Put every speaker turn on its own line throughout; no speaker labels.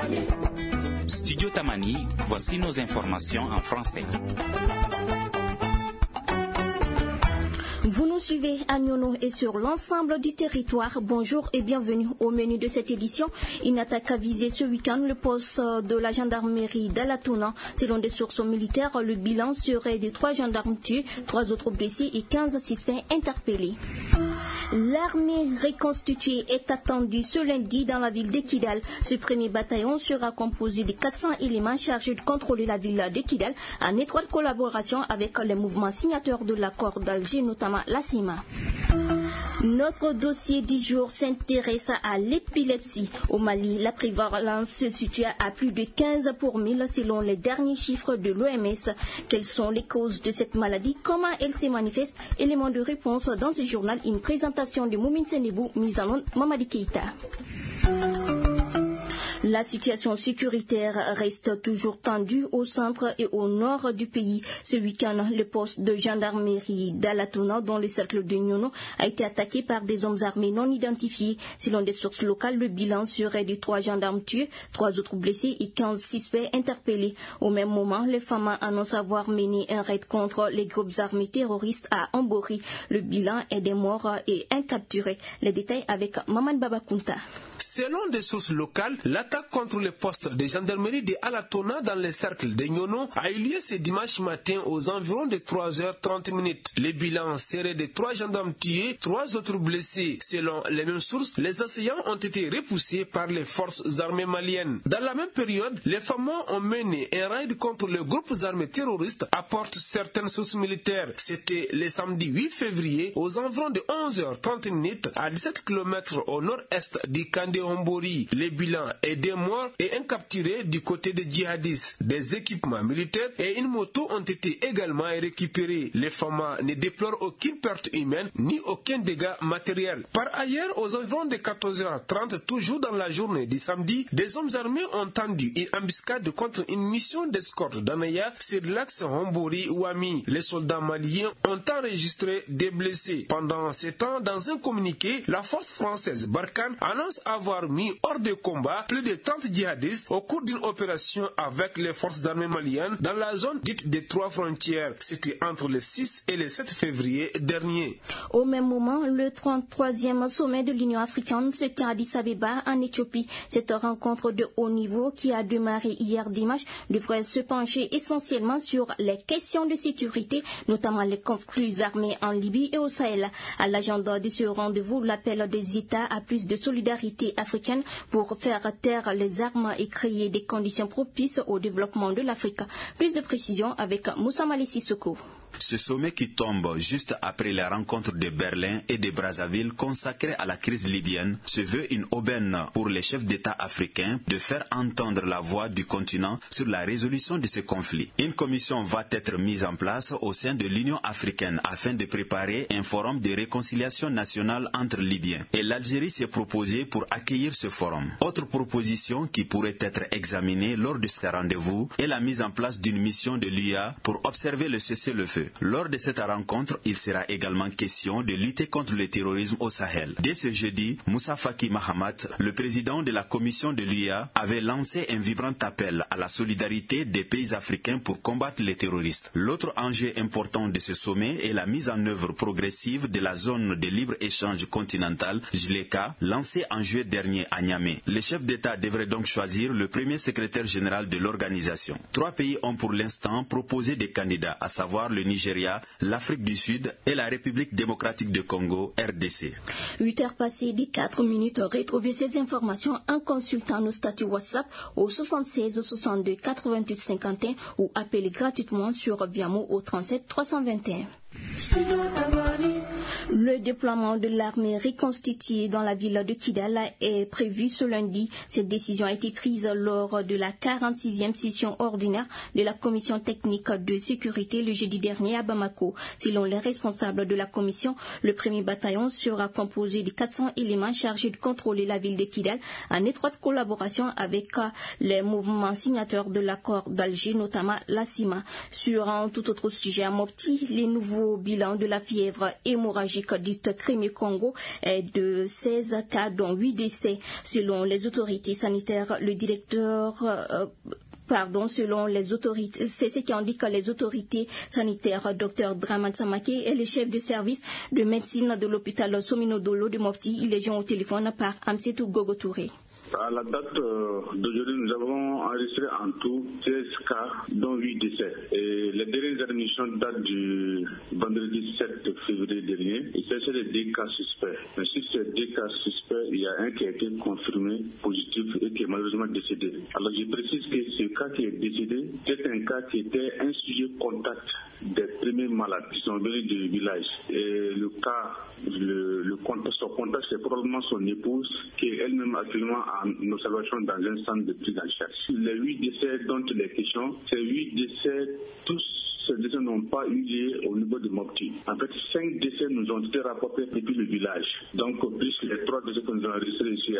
Studio Tamani, voici nos informations en français.
Vous nous suivez à Nyono et sur l'ensemble du territoire. Bonjour et bienvenue au menu de cette édition. Une attaque a visé ce week-end le poste de la gendarmerie d'Alatona. Selon des sources militaires, le bilan serait de 3 gendarmes tués, 3 autres blessés et 15 suspects interpellés. L'armée reconstituée est attendue ce lundi dans la ville de Kidal. Ce premier bataillon sera composé de 400 éléments chargés de contrôler la ville de Kidal en étroite collaboration avec les mouvements signataires de l'accord d'Alger, notamment la CEMA. Notre dossier du jour s'intéresse à l'épilepsie. Au Mali, la prévalence se situe à plus de 15 pour 1000 selon les derniers chiffres de l'OMS. Quelles sont les causes de cette maladie? Comment elle se manifeste? Élément de réponse dans ce journal, une présentation de Moumine Senebou, mise en onde Mamadi Keïta. La situation sécuritaire reste toujours tendue au centre et au nord du pays. Ce week-end, le poste de gendarmerie d'Alatona, dans le cercle de Nyono, a été attaqué par des hommes armés non identifiés. Selon des sources locales, le bilan serait de 3 gendarmes tués, 3 autres blessés et 15 suspects interpellés. Au même moment, les femmes annoncent avoir mené un raid contre les groupes armés terroristes à Ambori. Le bilan est des morts et un capturé. Les détails avec Maman Babakunta.
Selon des sources locales, l'attaque contre le poste de gendarmerie de Alatona dans le cercle de Nyono a eu lieu ce dimanche matin aux environs de 3h30. Le bilan serait de 3 gendarmes tués, 3 autres blessés. Selon les mêmes sources, les assaillants ont été repoussés par les forces armées maliennes. Dans la même période, les femmes ont mené un raid contre les groupes armés terroristes, apportent certaines sources militaires. C'était le samedi 8 février aux environs de 11h30 à 17 km au nord-est du camp de Ambori. Le bilan est des morts et un capturé du côté des djihadistes. Des équipements militaires et une moto ont été également récupérés. Les FAMA ne déplorent aucune perte humaine ni aucun dégât matériel. Par ailleurs, aux environs de 14h30, toujours dans la journée du samedi, des hommes armés ont tendu une embuscade contre une mission d'escorte d'Anaya sur l'axe Ambori-Ouami. Les soldats maliens ont enregistré des blessés. Pendant ce temps, dans un communiqué, la force française Barkhane annonce avoir mis hors de combat plus de 30 djihadistes au cours d'une opération avec les forces armées maliennes dans la zone dite des 3 frontières. C'était entre le 6 et le 7 février dernier.
Au même moment, le 33e sommet de l'Union africaine se tient à Addis Abeba en Éthiopie. Cette rencontre de haut niveau qui a démarré hier dimanche devrait se pencher essentiellement sur les questions de sécurité, notamment les conflits armés en Libye et au Sahel. À l'agenda de ce rendez-vous, l'appel des États à plus de solidarité africaine pour faire taire les armes et créer des conditions propices au développement de l'Afrique. Plus de précisions avec Moussa Mali Sissoko.
Ce sommet qui tombe juste après la rencontre de Berlin et de Brazzaville consacrée à la crise libyenne se veut une aubaine pour les chefs d'État africains de faire entendre la voix du continent sur la résolution de ce conflit. Une commission va être mise en place au sein de l'Union africaine afin de préparer un forum de réconciliation nationale entre Libyens. Et l'Algérie s'est proposée pour accueillir ce forum. Autre proposition qui pourrait être examinée lors de ce rendez-vous est la mise en place d'une mission de l'UA pour observer le cessez-le-feu. Lors de cette rencontre, il sera également question de lutter contre le terrorisme au Sahel. Dès ce jeudi, Moussa Faki Mahamat, le président de la commission de l'UA, avait lancé un vibrant appel à la solidarité des pays africains pour combattre les terroristes. L'autre enjeu important de ce sommet est la mise en œuvre progressive de la zone de libre-échange continentale, JLECA, lancée en juillet dernier à Niamey. Les chefs d'État devraient donc choisir le premier secrétaire général de l'organisation. 3 pays ont pour l'instant proposé des candidats, à savoir le Nigeria, l'Afrique du Sud et la République démocratique du Congo, RDC.
8h passées de 4 minutes. Retrouvez ces informations en consultant nos statuts WhatsApp au 76 62 88 51 ou appelez gratuitement sur Viamo au 37 321. Le déploiement de l'armée reconstituée dans la ville de Kidal est prévu ce lundi. Cette décision a été prise lors de la 46e session ordinaire de la commission technique de sécurité le jeudi dernier à Bamako. Selon les responsables de la commission, le premier bataillon sera composé de 400 éléments chargés de contrôler la ville de Kidal en étroite collaboration avec les mouvements signataires de l'accord d'Alger, notamment la CEMA. Sur un tout autre sujet à Mopti, les nouveaux bilans de la fièvre hémorragique dite Crimée-Congo est de 16 cas, dont 8 décès. Selon les autorités sanitaires, selon les autorités, c'est ce qui indique les autorités sanitaires. Dr Draman Samake est le chef de service de médecine de l'hôpital Somino Dolo de Mopti. Il est joint au téléphone par Amsetou Gogo Touré.
À la date d'aujourd'hui, nous avons enregistré en tout 16 cas, dont 8 décès. Et les dernières admissions datent du vendredi 7 février dernier. Il s'agit de 2 cas suspects. Mais sur ces 2 cas suspects, il y a un qui a été confirmé positif et qui est malheureusement décédé. Alors je précise que ce cas qui est décédé, c'est un cas qui était un sujet contact des premiers malades qui sont venus du village. Et le cas, son contact, c'est probablement son épouse qui est elle-même actuellement en observation dans un centre de prise en charge. Les 8 décès dont il est question, ces 8 décès, tous ces décès n'ont pas eu lieu au niveau de Mopti. En fait, 5 décès nous ont été rapportés depuis le village. Donc, plus les 3 décès que nous avons enregistrés ici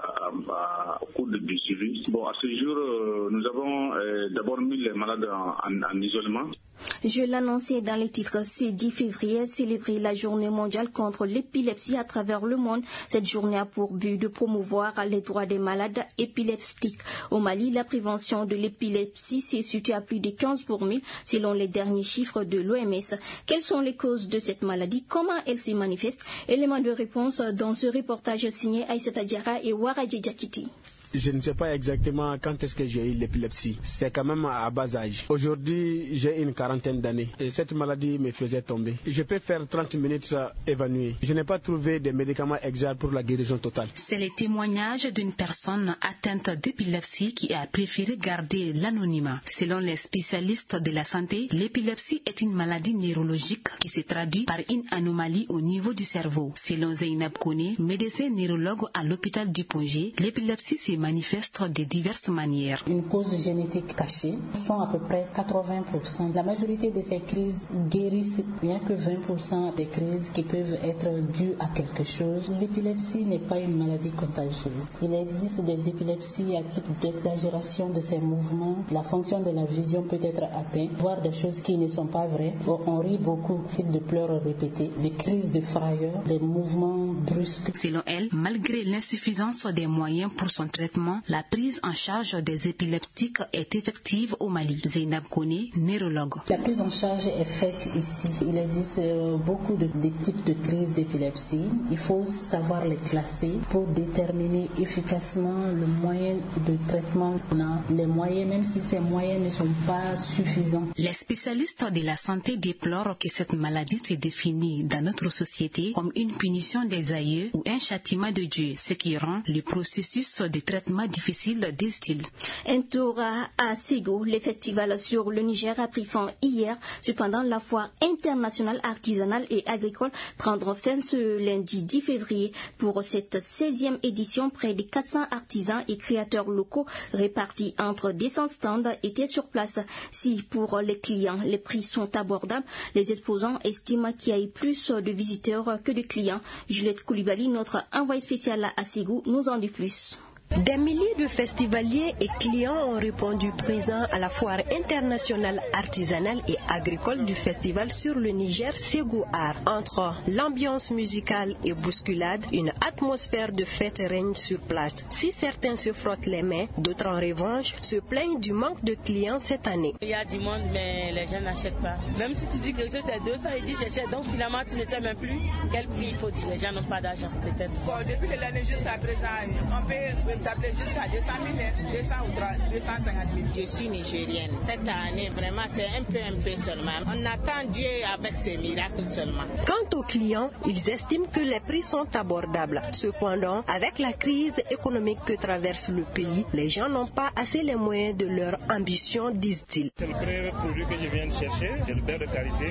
au cours du suivi. Bon, à ce jour, nous avons d'abord mis les malades en isolement.
Je l'annonçais dans les titres, ce 10 février, célébrer la journée mondiale contre l'épilepsie à travers le monde. Cette journée a pour but de promouvoir les droits des malades épileptiques. Au Mali, la prévention de l'épilepsie s'est située à plus de 15 pour 1000 selon les derniers chiffres de l'OMS. Quelles sont les causes de cette maladie? Comment elle se manifeste? Élément de réponse dans ce reportage signé Aïssata Diarra et Waradji Diakiti.
Je ne sais pas exactement quand est-ce que j'ai eu l'épilepsie. C'est quand même à bas âge. Aujourd'hui, j'ai une 40aine d'années et cette maladie me faisait tomber. Je peux faire 30 minutes évanouie. Je n'ai pas trouvé de médicaments exacts pour la guérison totale.
C'est le témoignage d'une personne atteinte d'épilepsie qui a préféré garder l'anonymat. Selon les spécialistes de la santé, l'épilepsie est une maladie neurologique qui se traduit par une anomalie au niveau du cerveau. Selon Zeynab Kone, médecin neurologue à l'hôpital du Pongé, l'épilepsie se manifeste de diverses manières.
Une cause génétique cachée sont à peu près 80%. La majorité de ces crises guérissent, rien que 20% des crises qui peuvent être dues à quelque chose. L'épilepsie n'est pas une maladie contagieuse. Il existe des épilepsies à type d'exagération de ces mouvements. La fonction de la vision peut être atteinte, voire des choses qui ne sont pas vraies. On rit beaucoup, type de pleurs répétés, des crises de frayeur, des mouvements brusques.
Selon elle, malgré l'insuffisance des moyens pour son traitement, la prise en charge des épileptiques est effective au Mali. Zeynab Kone, neurologue.
La prise en charge est faite ici. Il existe beaucoup de types de crises d'épilepsie. Il faut savoir les classer pour déterminer efficacement le moyen de traitement qu'on a. Les moyens, même si ces moyens ne sont pas suffisants.
Les spécialistes de la santé déplorent que cette maladie se définit dans notre société comme une punition des aïeux ou un châtiment de Dieu, ce qui rend le processus de traitement difficile, disent-ils.
Un tour à Ségou, le festival sur le Niger a pris fin hier. Cependant, la foire internationale artisanale et agricole prendra fin ce lundi 10 février. Pour cette 16e édition, près de 400 artisans et créateurs locaux répartis entre 200 stands étaient sur place. Si pour les clients, les prix sont abordables, les exposants estiment qu'il y a eu plus de visiteurs que de clients. Juliette Koulibaly, notre envoyée spéciale à Ségou, nous en dit plus.
Des milliers de festivaliers et clients ont répondu présents à la foire internationale artisanale et agricole du festival sur le Niger Ségou Art. Entre l'ambiance musicale et bousculade, une atmosphère de fête règne sur place. Si certains se frottent les mains, d'autres en revanche se plaignent du manque de clients cette année.
Il y a du monde mais les gens n'achètent pas. Même si tu dis que quelque chose c'est 200, ils disent j'achète. Donc finalement tu ne sais même plus quel prix il faut dire. Les gens n'ont pas d'argent peut-être.
Bon, depuis l'année jusqu'à présent, on peut tabler jusqu'à 200 000, 200 ou 250 000.
Je suis nigérienne. Cette année, vraiment, c'est un peu seulement. On attend Dieu avec ses miracles seulement.
Quant aux clients, ils estiment que les prix sont abordables. Cependant, avec la crise économique que traverse le pays, les gens n'ont pas assez les moyens de leur ambition, disent-ils.
C'est le premier produit que je viens de chercher, c'est le beurre de qualité.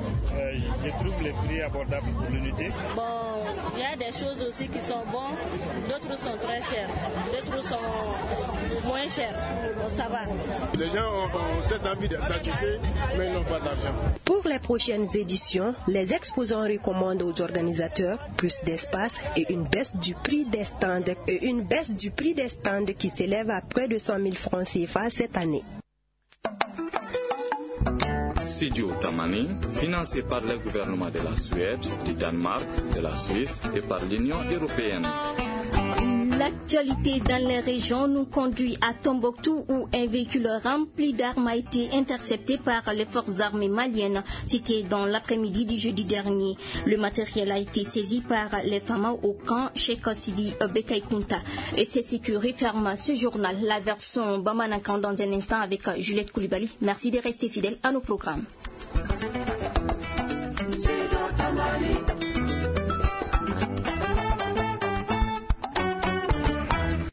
Je trouve les prix abordables pour l'unité.
Bon, il y a des choses aussi qui sont bonnes, d'autres sont très chères. D'autres sont moins chers. Bon, ça va.
Les gens ont cette envie d'acheter, mais ils n'ont pas d'argent.
Pour les prochaines éditions, les exposants recommandent aux organisateurs plus d'espace et une baisse du prix des stands qui s'élève à près de 100 000 francs CFA cette année.
Sidiou Tamani, financé par le gouvernement de la Suède, du Danemark, de la Suisse et par l'Union européenne.
L'actualité dans les régions nous conduit à Tombouctou où un véhicule rempli d'armes a été intercepté par les forces armées maliennes. C'était dans l'après-midi du jeudi dernier. Le matériel a été saisi par les FAMA au camp Cheikh Sidi Bekaïkounta. Et c'est ce qui referme ce journal. La version Bamanakan dans un instant avec Juliette Koulibaly. Merci de rester fidèle à nos programmes.